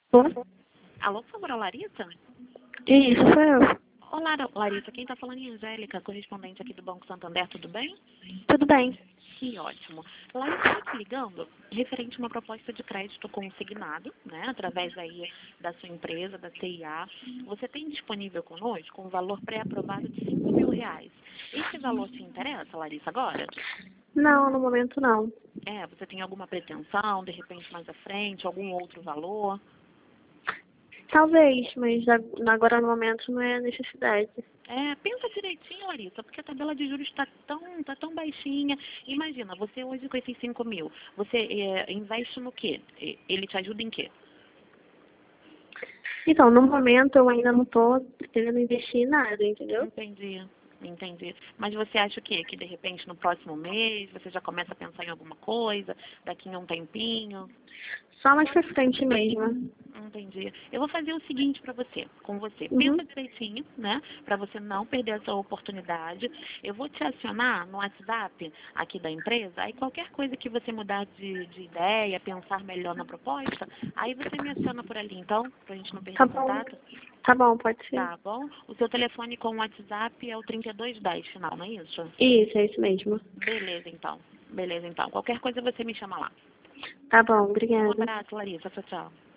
Bom, Alô, por favor, a Larissa? isso sou eu. Olá, Larissa, quem está falando é a Angélica, correspondente aqui do Banco Santander, tudo bem? Tudo bem. Que ótimo. Larissa, estou te ligando referente a uma proposta de crédito consignado, né, através aí da sua empresa, da CIA. Você tem disponível conosco um valor pré-aprovado de R$ 5.000. Esse valor te interessa, Larissa, agora? Não, no momento não. Você tem alguma pretensão, de repente mais à frente, algum outro valor? Talvez, mas agora no momento não é necessidade. Pensa direitinho, Larissa, porque a tabela de juros tá tão baixinha. Imagina, você hoje com esses 5.000, você investe no quê? Ele te ajuda em quê? Então, no momento eu ainda não estou pretendendo investir em nada, entendeu? Entendi. Mas você acha o quê? Que de repente no próximo mês você já começa a pensar em alguma coisa, daqui a um tempinho? Só mais pra frente mesmo. Entendi. Eu vou fazer o seguinte com você. Uhum. Pensa direitinho, né? Para você não perder essa oportunidade. Eu vou te acionar no WhatsApp aqui da empresa. Aí qualquer coisa que você mudar de ideia, pensar melhor na proposta, aí você me aciona por ali, então, pra gente não Tá perder bom. contato. Tá bom, pode ser. Tá bom? O seu telefone com o WhatsApp é o 3210 final, não é isso? Isso, é isso mesmo. Beleza, então. Qualquer coisa você me chama lá. Tá bom, Um obrigada. abraço, Larissa. Tchau, tchau.